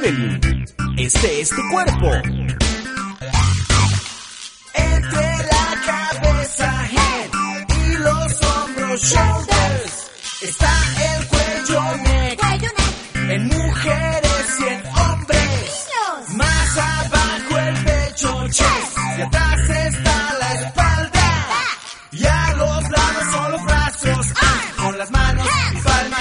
Evelyn, este es tu cuerpo. Entre la cabeza, head, y los hombros, shoulders, está el cuello, neck, en mujeres y en hombres. Más abajo el pecho, chest, y atrás está la espalda. Y a los lados son los brazos, con las manos y palmas.